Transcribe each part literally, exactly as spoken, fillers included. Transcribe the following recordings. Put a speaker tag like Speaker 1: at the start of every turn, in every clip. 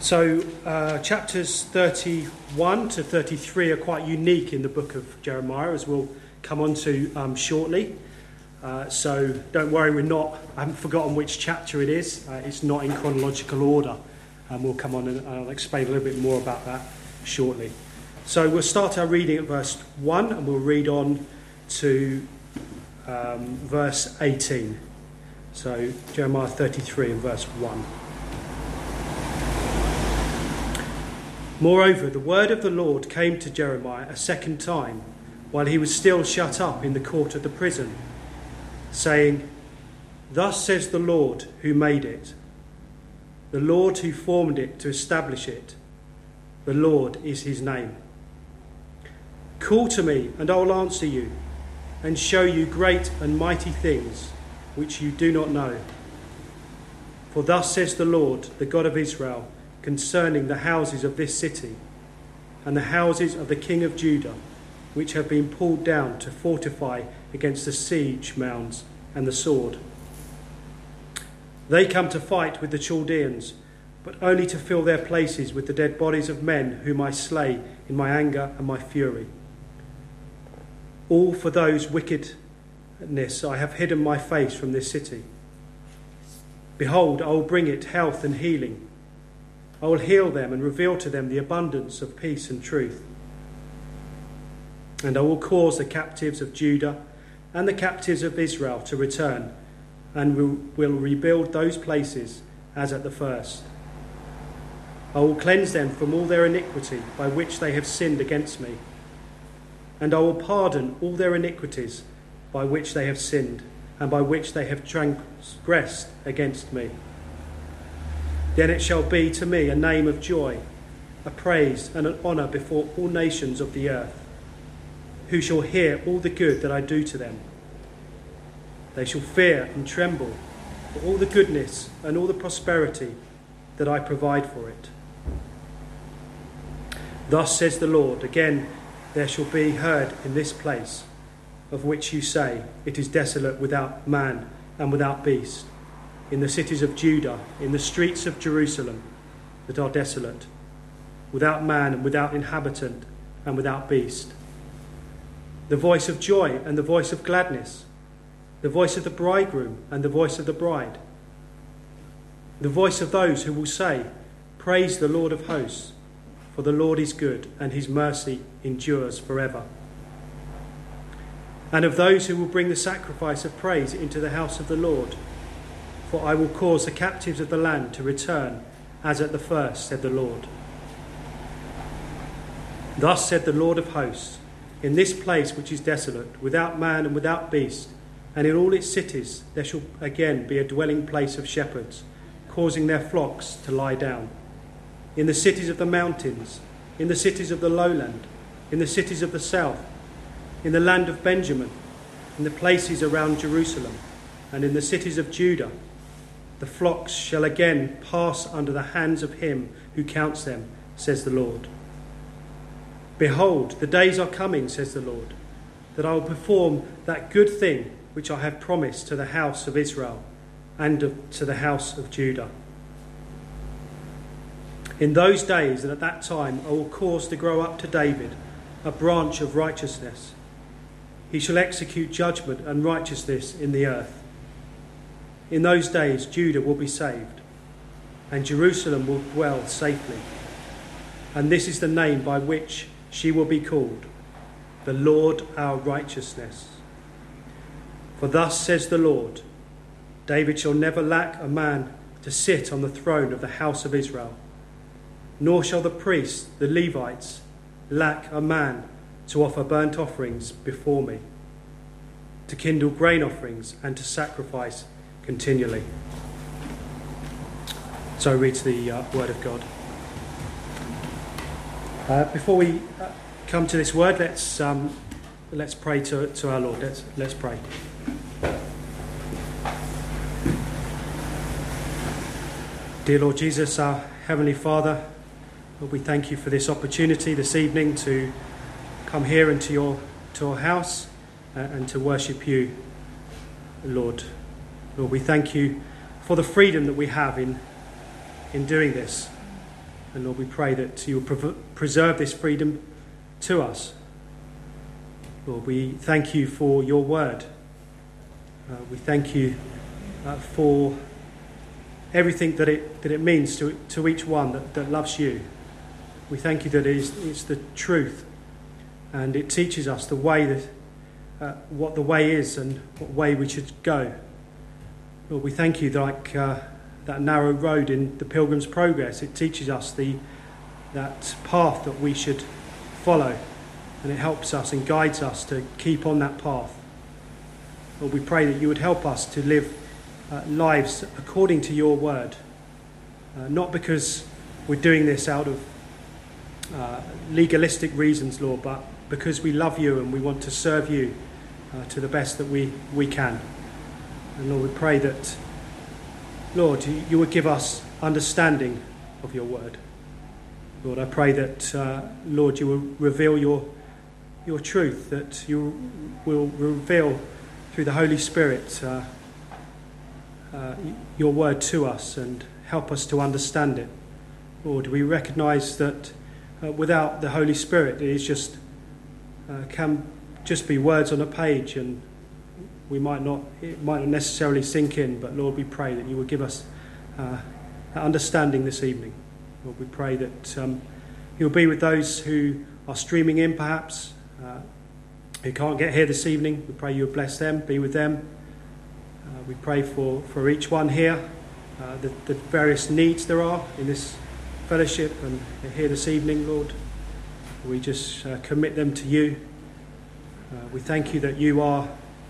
Speaker 1: So uh, chapters thirty-one to thirty-three are quite unique in the book of Jeremiah, as we'll come on to um, shortly. Uh, so don't worry, we're not, I haven't forgotten which chapter it is. Uh, it's not in chronological order. And we'll come on and I'll explain a little bit more about that shortly. So we'll start our reading at verse one and we'll read on to um, verse eighteen. So Jeremiah thirty-three and verse one. Moreover, the word of the Lord came to Jeremiah a second time, while he was still shut up in the court of the prison, saying, Thus says the Lord who made it, the Lord who formed it to establish it, the Lord is his name. Call to me, and I will answer you, and show you great and mighty things which you do not know. For thus says the Lord, the God of Israel, concerning the houses of this city, and the houses of the king of Judah, which have been pulled down to fortify against the siege mounds and the sword. They come to fight with the Chaldeans, but only to fill their places with the dead bodies of men whom I slay in my anger and my fury. All for those wickedness I have hidden my face from this city. Behold, I will bring it health and healing. I will heal them and reveal to them the abundance of peace and truth. And I will cause the captives of Judah and the captives of Israel to return, and will, will rebuild those places as at the first. I will cleanse them from all their iniquity by which they have sinned against me, and I will pardon all their iniquities by which they have sinned, and by which they have transgressed against me. Then it shall be to me a name of joy, a praise and an honour before all nations of the earth, who shall hear all the good that I do to them. They shall fear and tremble for all the goodness and all the prosperity that I provide for it. Thus says the Lord, again there shall be heard in this place, of which you say, it is desolate without man and without beast, in the cities of Judah, in the streets of Jerusalem that are desolate, without man and without inhabitant and without beast. The voice of joy and the voice of gladness, the voice of the bridegroom and the voice of the bride, the voice of those who will say, Praise the Lord of hosts, for the Lord is good and his mercy endures forever. And of those who will bring the sacrifice of praise into the house of the Lord, for I will cause the captives of the land to return as at the first, said the Lord. Thus said the Lord of hosts, in this place which is desolate, without man and without beast, and in all its cities there shall again be a dwelling place of shepherds, causing their flocks to lie down. In the cities of the mountains, in the cities of the lowland, in the cities of the south, in the land of Benjamin, in the places around Jerusalem, and in the cities of Judah, the flocks shall again pass under the hands of him who counts them, says the Lord. Behold, the days are coming, says the Lord, that I will perform that good thing which I have promised to the house of Israel and to the house of Judah. In those days and at that time I will cause to grow up to David a branch of righteousness. He shall execute judgment and righteousness in the earth. In those days Judah will be saved, and Jerusalem will dwell safely. And this is the name by which she will be called, the Lord our righteousness. For thus says the Lord, David shall never lack a man to sit on the throne of the house of Israel, nor shall the priests, the Levites, lack a man to offer burnt offerings before me, to kindle grain offerings and to sacrifice continually. So I read the uh, word of God. Uh, before we uh, come to this word, let's um, let's pray to, to our Lord. Let's let's pray. Dear Lord Jesus, our Heavenly Father, Lord, we thank you for this opportunity this evening to come here into your to your house uh, and to worship you, Lord. Lord, we thank you for the freedom that we have in in doing this. And Lord, we pray that you will pre- preserve this freedom to us. Lord, we thank you for your word. Uh, we thank you uh, for everything that it that it means to to each one that, that loves you. We thank you that it is, it's the truth, and it teaches us the way that uh, what the way is and what way we should go. Lord, we thank you that like uh, that narrow road in the Pilgrim's Progress, it teaches us the that path that we should follow, and it helps us and guides us to keep on that path. Lord, we pray that you would help us to live uh, lives according to your word, uh, not because we're doing this out of uh, legalistic reasons, Lord, but because we love you and we want to serve you uh, to the best that we, we can. And Lord, we pray that, Lord, you, you would give us understanding of your word. Lord, I pray that, uh, Lord, you will reveal your your truth, that you will reveal through the Holy Spirit uh, uh, your word to us and help us to understand it. Lord, we recognise that uh, without the Holy Spirit, it is just uh, can just be words on a page, and we might not it might not necessarily sink in. But Lord, we pray that you will give us uh, that understanding this evening. Lord, we pray that um, you'll be with those who are streaming in, perhaps. Uh, who can't get here this evening. We pray you will bless them, be with them. Uh, we pray for, for each one here, uh, the, the various needs there are in this fellowship and here this evening, Lord. We just uh, commit them to you. Uh, we thank you that you are,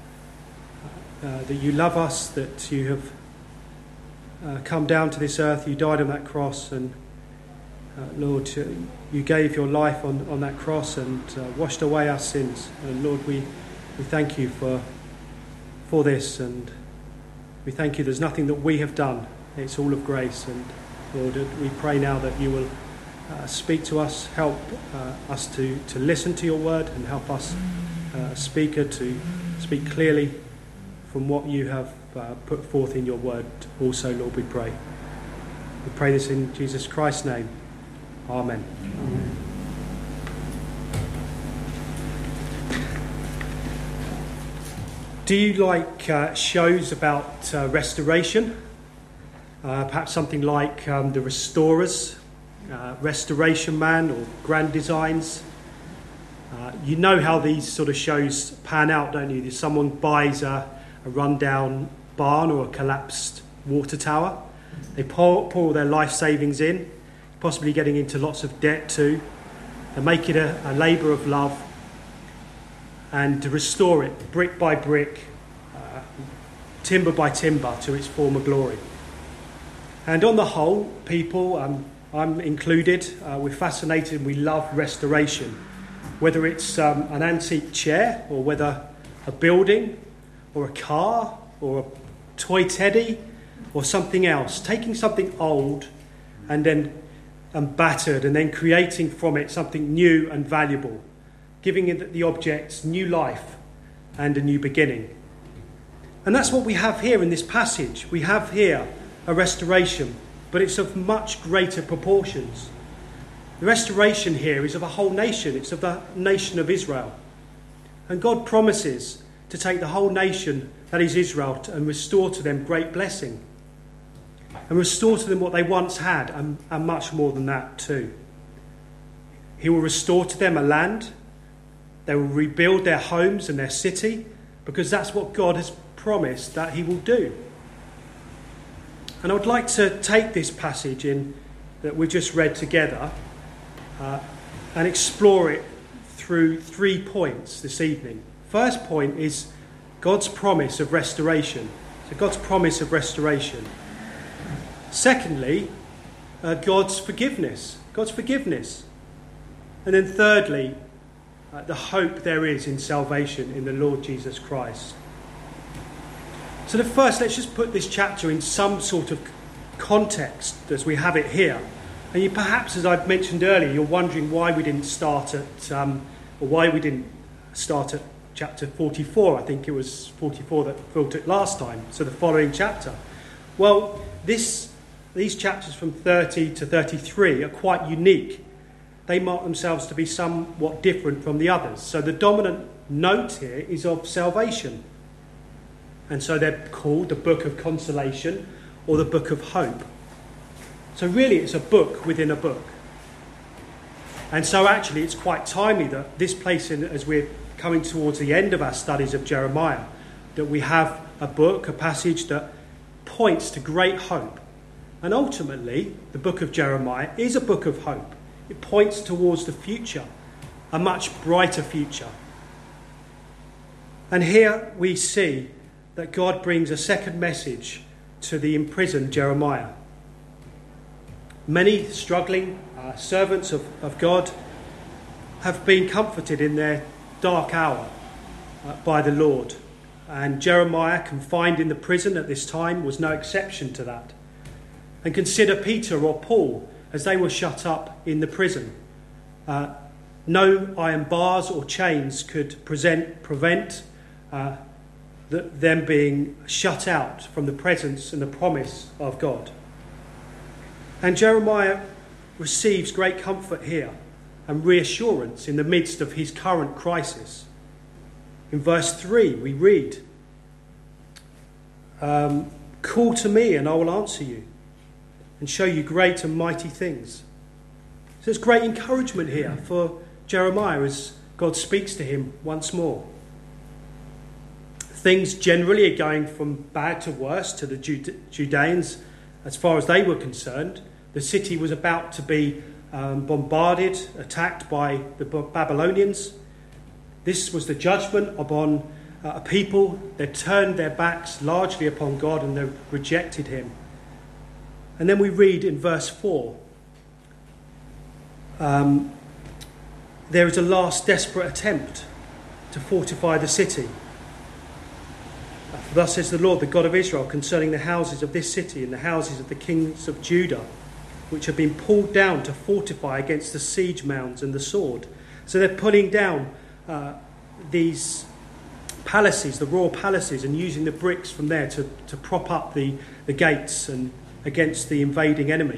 Speaker 1: uh, that you love us, that you have uh, come down to this earth, you died on that cross, and Uh, Lord, uh, you gave your life on, on that cross and uh, washed away our sins. And Lord, we, we thank you for for this, and we thank you there's nothing that we have done. It's all of grace. And Lord, we pray now that you will uh, speak to us, help uh, us to, to listen to your word, and help us, uh, speaker, to speak clearly from what you have uh, put forth in your word. Also, Lord, we pray. We pray this in Jesus Christ's name. Amen. Amen. Do you like uh, shows about uh, restoration? Uh, perhaps something like um, The Restorers, uh, Restoration Man, or Grand Designs? Uh, you know how these sort of shows pan out, don't you? Someone buys a, a rundown barn or a collapsed water tower. They pour, pour all their life savings in, possibly getting into lots of debt too. They make it a, a labour of love, and to restore it brick by brick, uh, timber by timber, to its former glory. And on the whole, people, um, I'm included, uh, we're fascinated and we love restoration. Whether it's um, an antique chair, or whether a building, or a car, or a toy teddy, or something else, taking something old and then and battered, and then creating from it something new and valuable, giving it the objects new life and a new beginning. And that's what we have here in this passage. We have here a restoration, but it's of much greater proportions. The restoration here is of a whole nation. It's of the nation of Israel. And God promises to take the whole nation, that is Israel, and restore to them great blessing. And restore to them what they once had, and, and much more than that too. He will restore to them a land. They will rebuild their homes and their city, because that's what God has promised that he will do. And I would like to take this passage in that we just read together uh, and explore it through three points this evening. First point is God's promise of restoration. So God's promise of restoration. Secondly, uh, God's forgiveness. God's forgiveness. And then thirdly, uh, the hope there is in salvation in the Lord Jesus Christ. So the first, let's just put this chapter in some sort of context as we have it here. And you perhaps, as I've mentioned earlier, you're wondering why we didn't start at, um, or why we didn't start at chapter forty-four. I think it was forty-four that filtered last time, so the following chapter. Well, this these chapters from thirty to thirty-three are quite unique. They mark themselves to be somewhat different from the others. So the dominant note here is of salvation. And so they're called the Book of Consolation or the Book of Hope. So really it's a book within a book. And so actually it's quite timely that this place, in, as we're coming towards the end of our studies of Jeremiah, that we have a book, a passage that points to great hope. And ultimately, the book of Jeremiah is a book of hope. It points towards the future, a much brighter future. And here we see that God brings a second message to the imprisoned Jeremiah. Many struggling uh, servants of, of God have been comforted in their dark hour uh, by the Lord. And Jeremiah, confined in the prison at this time, was no exception to that. And consider Peter or Paul as they were shut up in the prison. Uh, no iron bars or chains could present, prevent uh, the, them being shut out from the presence and the promise of God. And Jeremiah receives great comfort here and reassurance in the midst of his current crisis. In verse three we read, um, "Call to me and I will answer you and show you great and mighty things." So there's great encouragement here for Jeremiah as God speaks to him once more. Things generally are going from bad to worse to the Jude- Judeans as far as they were concerned. The city was about to be um, bombarded, attacked by the Babylonians. This was the judgment upon uh, a people that turned their backs largely upon God and they rejected him. And then we read in verse four, um, there is a last desperate attempt to fortify the city. Thus says the Lord, the God of Israel, concerning the houses of this city and the houses of the kings of Judah, which have been pulled down to fortify against the siege mounds and the sword. So they're pulling down uh, these palaces, the royal palaces, and using the bricks from there to, to prop up the, the gates and against the invading enemy.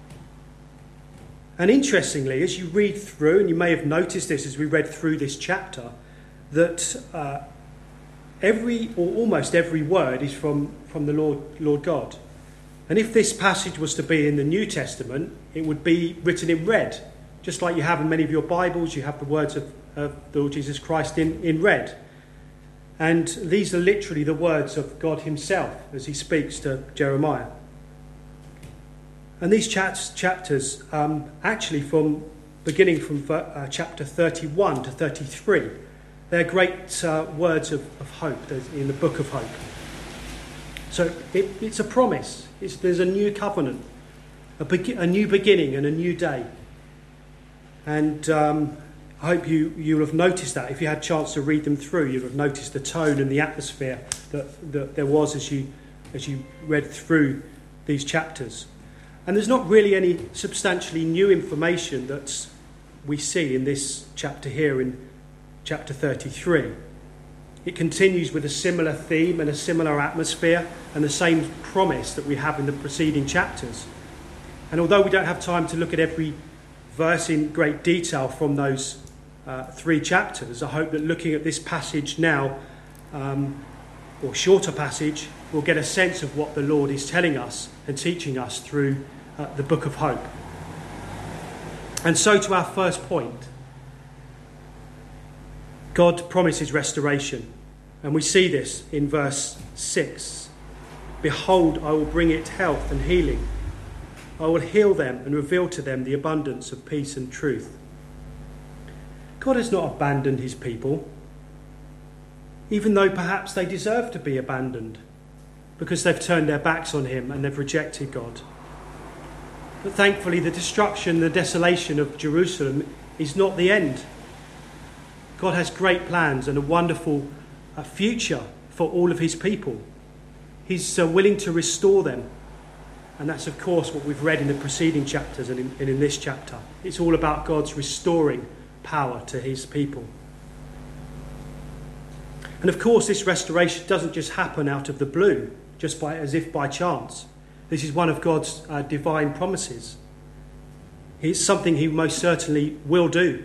Speaker 1: And interestingly, as you read through, and you may have noticed this as we read through this chapter, that uh, every or almost every word is from, from the Lord, Lord God. And if this passage was to be in the New Testament, it would be written in red. Just like you have in many of your Bibles, you have the words of, of the Lord Jesus Christ in, in red. And these are literally the words of God himself as he speaks to Jeremiah. And these chats, chapters, um, actually from beginning from uh, chapter thirty-one to thirty-three, they're great uh, words of, of hope in the book of hope. So it, it's a promise. It's, there's a new covenant, a, be- a new beginning and a new day. And um, I hope you, you'll have noticed that. If you had a chance to read them through, you'll have noticed the tone and the atmosphere that, that there was as you, as you read through these chapters. And there's not really any substantially new information that we see in this chapter here in chapter thirty-three. It continues with a similar theme and a similar atmosphere and the same promise that we have in the preceding chapters. And although we don't have time to look at every verse in great detail from those uh, three chapters, I hope that looking at this passage now, um, or shorter passage, we'll get a sense of what the Lord is telling us and teaching us through uh, the book of hope. And so to our first point, God promises restoration. And we see this in verse six. "Behold, I will bring it health and healing. I will heal them and reveal to them the abundance of peace and truth." God has not abandoned his people, even though perhaps they deserve to be abandoned because they've turned their backs on him and they've rejected God. But thankfully, the destruction, the desolation of Jerusalem is not the end. God has great plans and a wonderful uh, future for all of his people. He's uh, willing to restore them. And that's, of course, what we've read in the preceding chapters and in, and in this chapter. It's all about God's restoring power to his people. And, of course, this restoration doesn't just happen out of the blue, just by as if by chance. This is one of God's uh, divine promises. It's something he most certainly will do.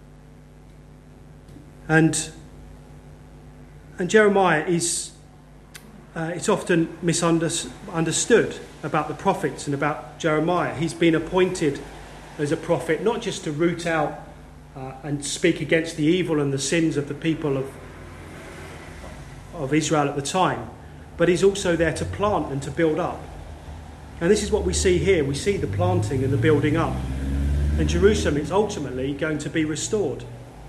Speaker 1: And, and Jeremiah is, uh, it's often misunderstood about the prophets and about Jeremiah. He's been appointed as a prophet not just to root out uh, and speak against the evil and the sins of the people of, of Israel at the time, but he's also there to plant and to build up. And this is what we see here. We see the planting and the building up. And Jerusalem is ultimately going to be restored.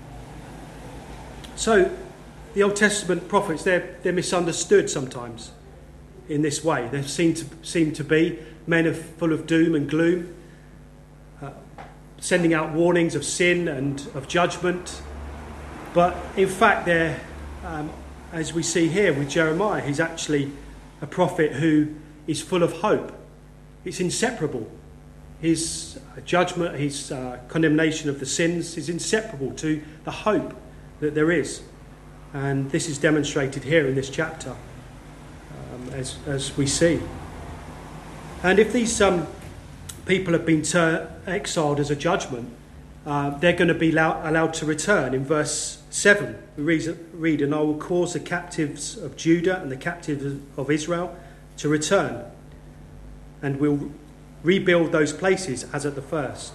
Speaker 1: So the Old Testament prophets, they're, they're misunderstood sometimes in this way. They seem to, seem to be men of, full of doom and gloom, uh, sending out warnings of sin and of judgment. But in fact, they're, um, as we see here with Jeremiah, he's actually a prophet who is full of hope. It's inseparable. His judgment, his uh, condemnation of the sins is inseparable to the hope that there is. And this is demonstrated here in this chapter, um, as, as we see. And if these um, people have been ter- exiled as a judgment, uh, they're going to be allow- allowed to return. In verse seven, we read, read, "And I will cause the captives of Judah and the captives of Israel to return, and will rebuild those places as at the first."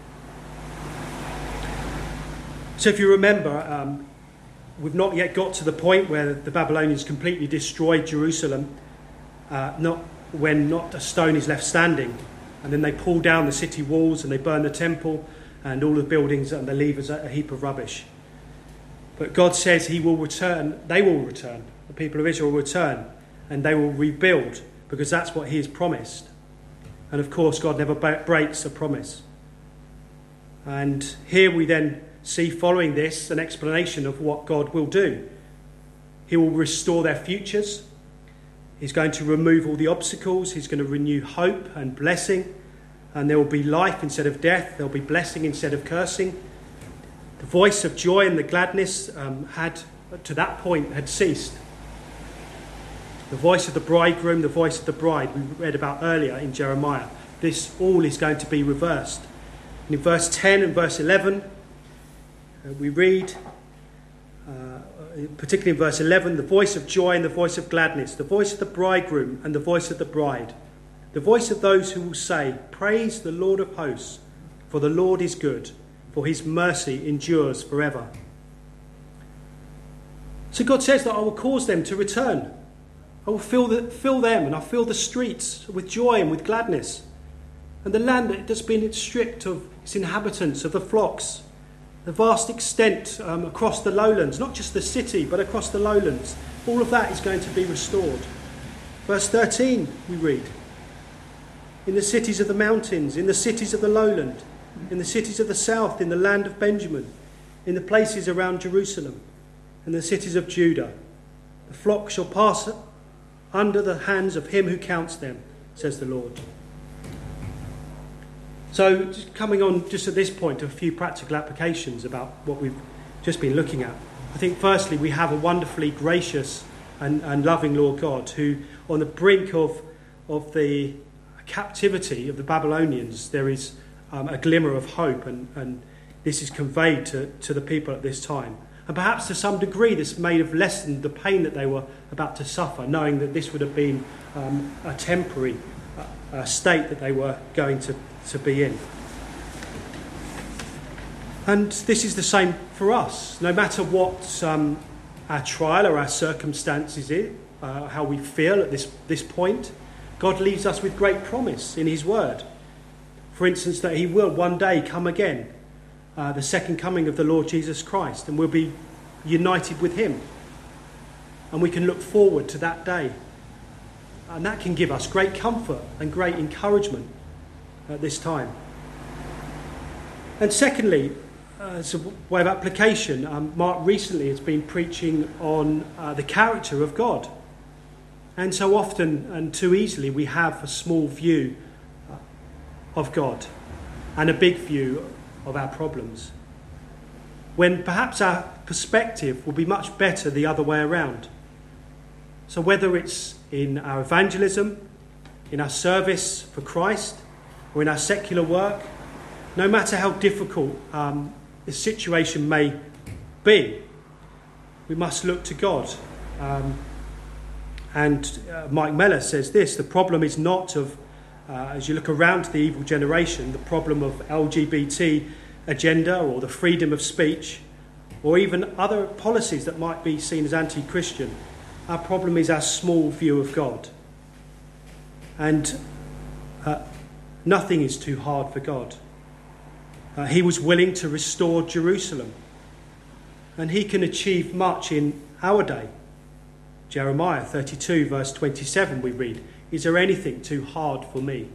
Speaker 1: So if you remember, um, we've not yet got to the point where the Babylonians completely destroyed Jerusalem, uh, not when not a stone is left standing. And then they pull down the city walls and they burn the temple and all the buildings, and they leave as a heap of rubbish. But God says he will return, they will return, the people of Israel will return, and they will rebuild, because that's what he has promised. And of course, God never breaks a promise. And here we then see, following this, an explanation of what God will do. He will restore their futures. He's going to remove all the obstacles. He's going to renew hope and blessing. And there will be life instead of death. There will be blessing instead of cursing. The voice of joy and the gladness um, had, to that point, had ceased. The voice of the bridegroom, the voice of the bride, we read about earlier in Jeremiah. This all is going to be reversed. And in verse ten and verse eleven, uh, we read, uh, particularly in verse eleven, the voice of joy and the voice of gladness, the voice of the bridegroom and the voice of the bride, the voice of those who will say, "Praise the Lord of hosts, for the Lord is good, for his mercy endures forever." So God says that I will cause them to return. I will fill, the, fill them, and I'll fill the streets with joy and with gladness. And the land that has been stripped of its inhabitants, of the flocks, the vast extent um, across the lowlands, not just the city, but across the lowlands, all of that is going to be restored. Verse thirteen, we read, "In the cities of the mountains, in the cities of the lowland, in the cities of the south, in the land of Benjamin, in the places around Jerusalem, and the cities of Judah, the flock shall pass under the hands of him who counts them, says the Lord." So just coming on just at this point to a few practical applications about what we've just been looking at. I think firstly we have a wonderfully gracious and, and loving Lord God who, on the brink of, of the captivity of the Babylonians, there is um, a glimmer of hope, and, and this is conveyed to, to the people at this time. And perhaps to some degree this may have lessened the pain that they were about to suffer, knowing that this would have been um, a temporary uh, uh, state that they were going to, to be in. And this is the same for us. No matter what um, our trial or our circumstances is, uh, how we feel at this, this point, God leaves us with great promise in his word. For instance, that he will one day come again. Uh, the second coming of the Lord Jesus Christ, and we'll be united with him, and we can look forward to that day, and that can give us great comfort and great encouragement at this time. And secondly, uh, as a way of application, um, Mark recently has been preaching on uh, the character of God, and so often and too easily we have a small view uh, of God and a big view of our problems, when perhaps our perspective will be much better the other way around. So whether it's in our evangelism, in our service for Christ, or in our secular work, no matter how difficult um, the situation may be, we must look to God. Um, and uh, Mike Mellor says this: the problem is not of, uh, as you look around the evil generation, the problem of L G B T agenda or the freedom of speech, or even other policies that might be seen as anti-Christian. Our problem is our small view of God. And uh, nothing is too hard for God. Uh, he was willing to restore Jerusalem. And he can achieve much in our day. Jeremiah thirty-two verse twenty-seven we read, "Is there anything too hard for me?"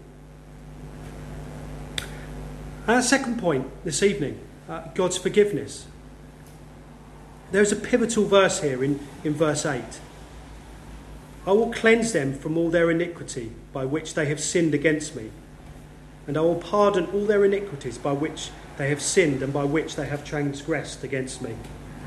Speaker 1: And our second point this evening, uh, God's forgiveness. There's a pivotal verse here in, in verse eight. "I will cleanse them from all their iniquity by which they have sinned against me, and I will pardon all their iniquities by which they have sinned and by which they have transgressed against me."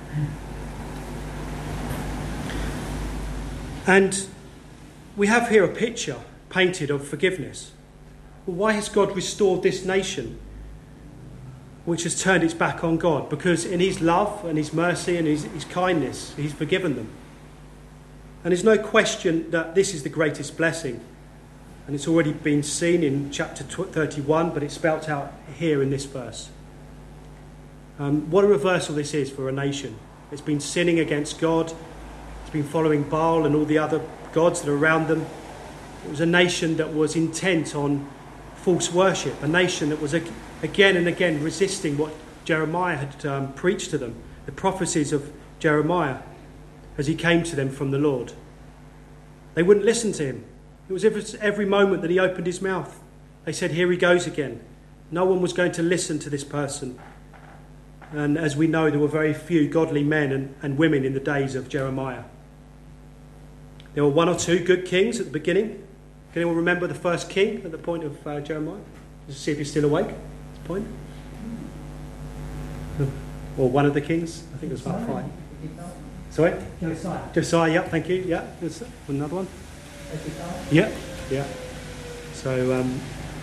Speaker 1: And we have here a picture painted of forgiveness. Well, why has God restored this nation which has turned its back on God? Because in his love and his mercy and his, his kindness, he's forgiven them. And there's no question that this is the greatest blessing. And it's already been seen in chapter thirty-one, but it's spelt out here in this verse. Um, what a reversal this is for a nation. It's been sinning against God. It's been following Baal and all the other gods that are around them. It was a nation that was intent on false worship, a nation that was again and again resisting what Jeremiah had um, preached to them, the prophecies of Jeremiah as he came to them from the Lord. They wouldn't listen to him. It was every, every moment that he opened his mouth, they said, "Here he goes again." No one was going to listen to this person. And as we know, there were very few godly men and, and women in the days of Jeremiah. There were one or two good kings at the beginning. Can anyone remember the first king at the point of uh, Jeremiah? Let's see if you're still awake at this point. Or one of the kings. I think it was about five. Sorry?
Speaker 2: Josiah.
Speaker 1: Josiah, yeah, thank you. Yeah, there's another one. Yeah, yeah. So, um,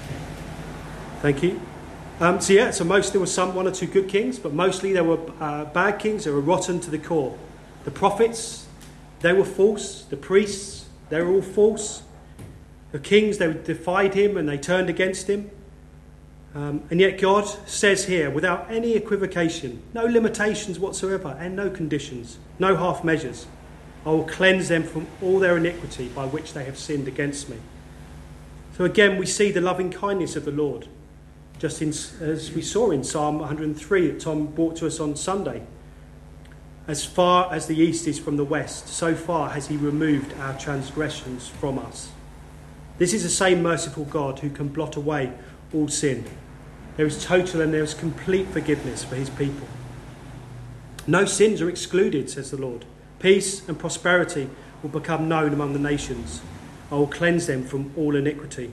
Speaker 1: thank you. Um, so yeah, so most there were some one or two good kings, but mostly there were uh, bad kings. They were rotten to the core. The prophets, they were false. The priests, they were all false. The kings, they defied him and they turned against him. Um, and yet God says here, without any equivocation, no limitations whatsoever, and no conditions, no half measures, "I will cleanse them from all their iniquity by which they have sinned against me." So again, we see the loving kindness of the Lord, just in, as we saw in Psalm one hundred three that Tom brought to us on Sunday. As far as the east is from the west, so far has he removed our transgressions from us. This is the same merciful God who can blot away all sin. There is total and there is complete forgiveness for his people. No sins are excluded, says the Lord. Peace and prosperity will become known among the nations. I will cleanse them from all iniquity.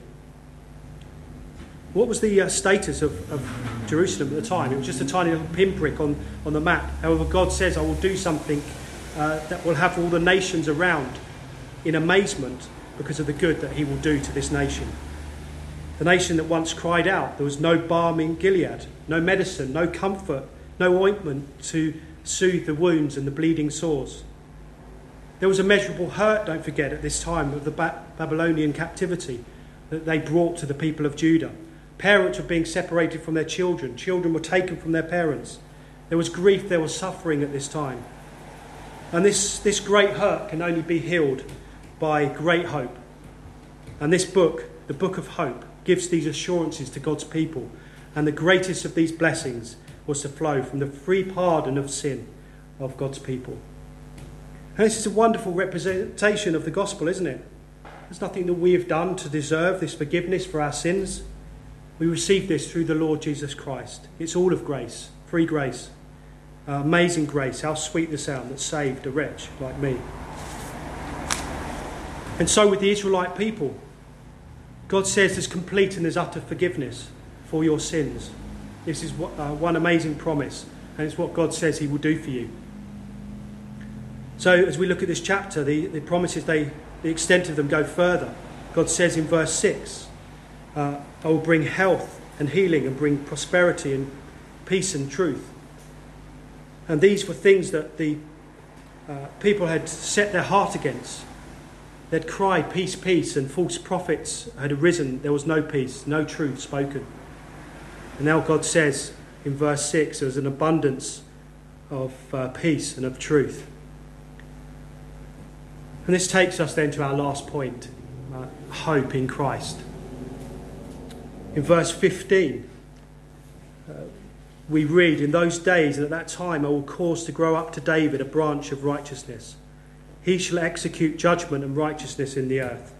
Speaker 1: What was the uh, status of, of Jerusalem at the time? It was just a tiny little pinprick on, on the map. However, God says, "I will do something uh, that will have all the nations around in amazement because of the good that he will do to this nation." The nation that once cried out, there was no balm in Gilead, no medicine, no comfort, no ointment to soothe the wounds and the bleeding sores. There was immeasurable hurt, don't forget, at this time of the ba- Babylonian captivity that they brought to the people of Judah. Parents were being separated from their children. Children were taken from their parents. There was grief, there was suffering at this time. And this, this great hurt can only be healed by great hope. And this book, the Book of Hope, gives these assurances to God's people. And the greatest of these blessings was to flow from the free pardon of sin of God's people. And this is a wonderful representation of the gospel, isn't it? There's nothing that we have done to deserve this forgiveness for our sins. We receive this through the Lord Jesus Christ. It's all of grace, free grace. Uh, amazing grace, how sweet the sound that saved a wretch like me. And so with the Israelite people, God says there's complete and there's utter forgiveness for your sins. This is what, uh, one amazing promise, and it's what God says he will do for you. So as we look at this chapter, the, the promises, they, the extent of them go further. God says in verse six, uh, I will bring health and healing and bring prosperity and peace and truth. And these were things that the uh, people had set their heart against. They'd cried, peace, peace, and false prophets had arisen. There was no peace, no truth spoken. And now God says in verse six, there was an abundance of uh, peace and of truth. And this takes us then to our last point, uh, hope in Christ. In verse fifteen, uh, we read, in those days and at that time I will cause to grow up to David a branch of righteousness. He shall execute judgment and righteousness in the earth.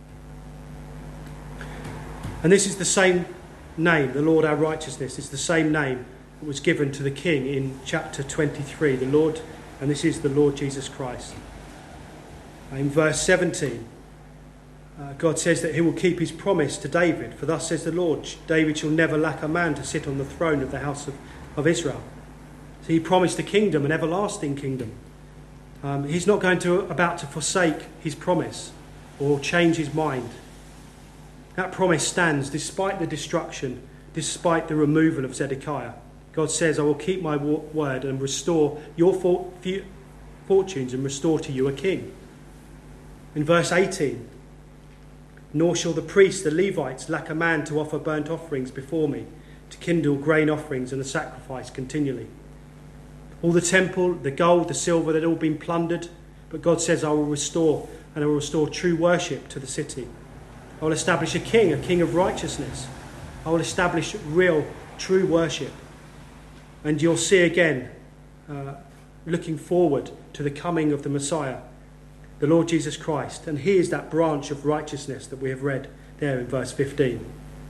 Speaker 1: And this is the same name, the Lord our righteousness, is the same name that was given to the King in chapter twenty-three, the Lord, and this is the Lord Jesus Christ. In verse seventeen, uh, God says that he will keep his promise to David, for thus says the Lord, David shall never lack a man to sit on the throne of the house of, of Israel. So he promised a kingdom, an everlasting kingdom. Um, he's not going to about to forsake his promise or change his mind. That promise stands despite the destruction, despite the removal of Zedekiah. God says, I will keep my word and restore your for- fortunes and restore to you a king. In verse eighteen, nor shall the priests, the Levites, lack a man to offer burnt offerings before me, to kindle grain offerings and the sacrifice continually. All the temple, the gold, the silver, they'd all been plundered. But God says, I will restore, and I will restore true worship to the city. I will establish a king, a king of righteousness. I will establish real, true worship. And you'll see again, uh, looking forward to the coming of the Messiah, the Lord Jesus Christ. And he is that branch of righteousness that we have read there in verse fifteen.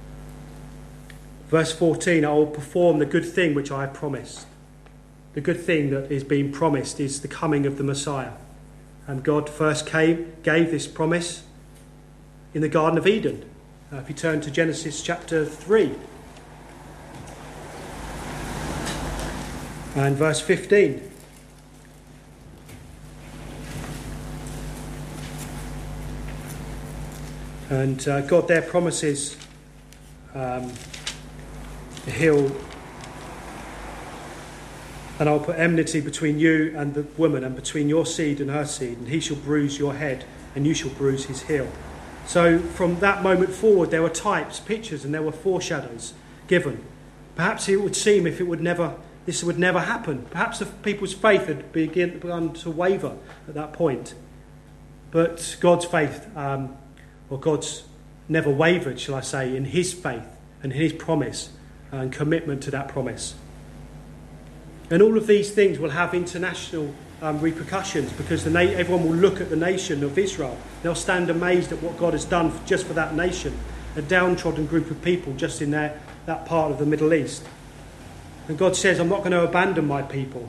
Speaker 1: Verse fourteen, I will perform the good thing which I have promised. The good thing that is being promised is the coming of the Messiah. And God first came, gave this promise in the Garden of Eden. Uh, if you turn to Genesis chapter three and verse fifteen. And uh, God there promises um, he'll and I'll put enmity between you and the woman, and between your seed and her seed, and he shall bruise your head, and you shall bruise his heel. So from that moment forward, there were types, pictures, and there were foreshadows given. Perhaps it would seem if it would never, this would never happen. Perhaps the people's faith had begin, begun to waver at that point. But God's faith, um, or God's never wavered, shall I say, in his faith and his promise and commitment to that promise. And all of these things will have international um, repercussions, because the na- everyone will look at the nation of Israel. They'll stand amazed at what God has done for, just for that nation, a downtrodden group of people just in their, that part of the Middle East. And God says, I'm not going to abandon my people.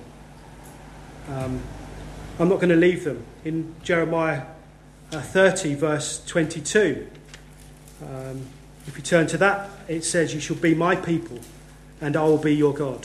Speaker 1: Um, I'm not going to leave them. In Jeremiah uh, thirty, verse twenty-two, um, if you turn to that, it says, you shall be my people, and I will be your God.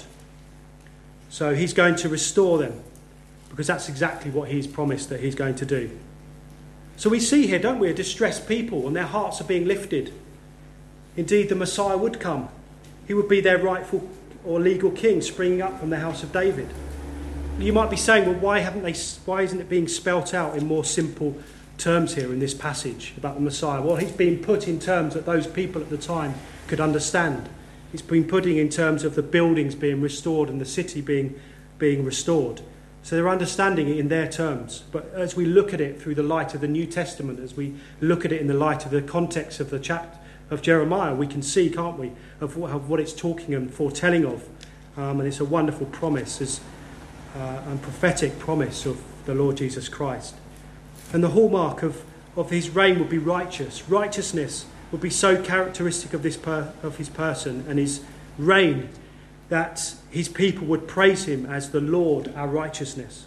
Speaker 1: So he's going to restore them, because that's exactly what he's promised that he's going to do. So we see here, don't we, a distressed people, and their hearts are being lifted. Indeed, the Messiah would come. He would be their rightful or legal king, springing up from the house of David. You might be saying, well, why haven't they? Why isn't it being spelt out in more simple terms here in this passage about the Messiah? Well, he's being put in terms that those people at the time could understand. He's been putting in terms of the buildings being restored and the city being being restored. So they're understanding it in their terms. But as we look at it through the light of the New Testament, as we look at it in the light of the context of the chapter of Jeremiah, we can see, can't we, of what, of what it's talking and foretelling of. Um, and it's a wonderful promise as, uh, and prophetic promise of the Lord Jesus Christ. And the hallmark of, of his reign would be righteous. Righteousness would be so characteristic of this per, of his person and his reign that his people would praise him as the Lord, our righteousness.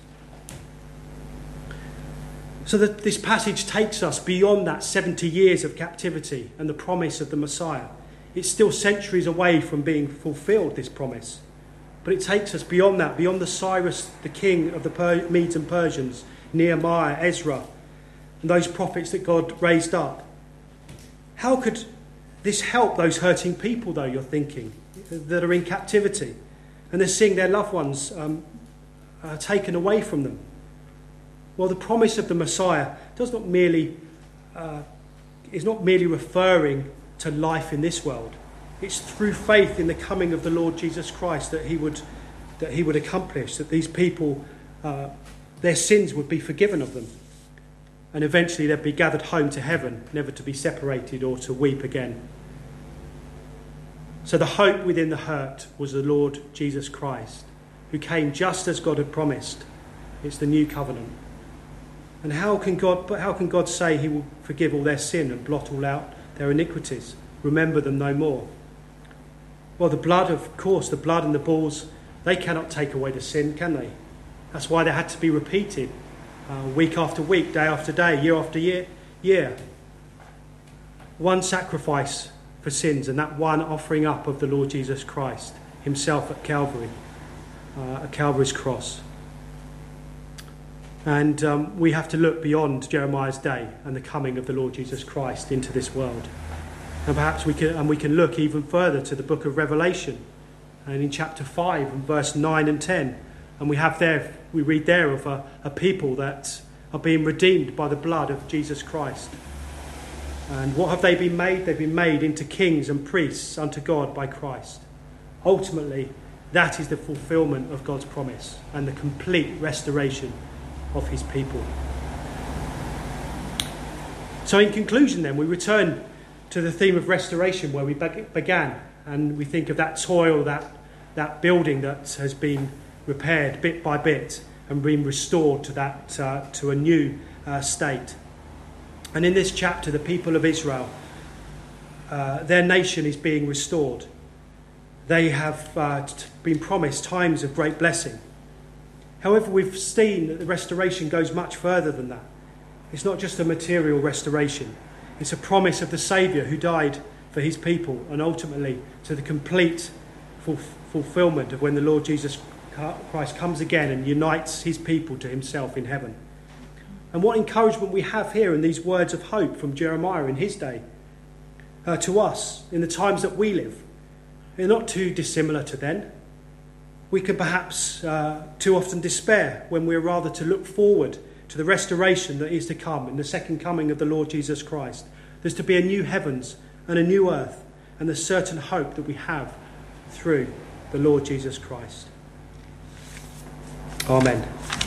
Speaker 1: So that this passage takes us beyond that seventy years of captivity and the promise of the Messiah. It's still centuries away from being fulfilled, this promise. But it takes us beyond that, beyond the Cyrus, the king of the per- Medes and Persians, Nehemiah, Ezra, and those prophets that God raised up. How could this help those hurting people, though, you're thinking, that are in captivity and they're seeing their loved ones um, uh, taken away from them? Well, the promise of the Messiah does not merely uh, is not merely referring to life in this world. It's through faith in the coming of the Lord Jesus Christ that he would that he would accomplish, that these people, uh, their sins would be forgiven of them, and eventually they'd be gathered home to heaven, never to be separated or to weep again. So the hope within the hurt was the Lord Jesus Christ, who came just as God had promised. It's the new covenant. And how can God, but how can God say he will forgive all their sin and blot all out their iniquities, remember them no more? Well, the blood, of course, the blood and the bulls, they cannot take away the sin, can they? That's why they had to be repeated uh, week after week, day after day, year after year, year. One sacrifice for sins, and that one offering up of the Lord Jesus Christ himself at Calvary, uh, at Calvary's cross. And um, we have to look beyond Jeremiah's day and the coming of the Lord Jesus Christ into this world. And perhaps we can, and we can look even further to the book of Revelation, and in chapter five and verse nine and ten, and we have there, we read there of a, a people that are being redeemed by the blood of Jesus Christ. And what have they been made? They've been made into kings and priests unto God by Christ. Ultimately, that is the fulfillment of God's promise and the complete restoration of his people. So in conclusion then, we return to the theme of restoration where we began, and we think of that toil, that, that building that has been repaired bit by bit and been restored to that uh, to a new uh, state. And in this chapter, the people of Israel, uh, their nation is being restored. They have uh, t- been promised times of great blessing. However, we've seen that the restoration goes much further than that. It's not just a material restoration. It's a promise of the Saviour who died for his people, and ultimately to the complete ful- fulfilment of when the Lord Jesus Christ comes again and unites his people to himself in heaven. And what encouragement we have here in these words of hope from Jeremiah in his day uh, to us in the times that we live. They're not too dissimilar to then. We can perhaps uh, too often despair when we're rather to look forward to the restoration that is to come in the second coming of the Lord Jesus Christ. There's to be a new heavens and a new earth, and the certain hope that we have through the Lord Jesus Christ. Amen.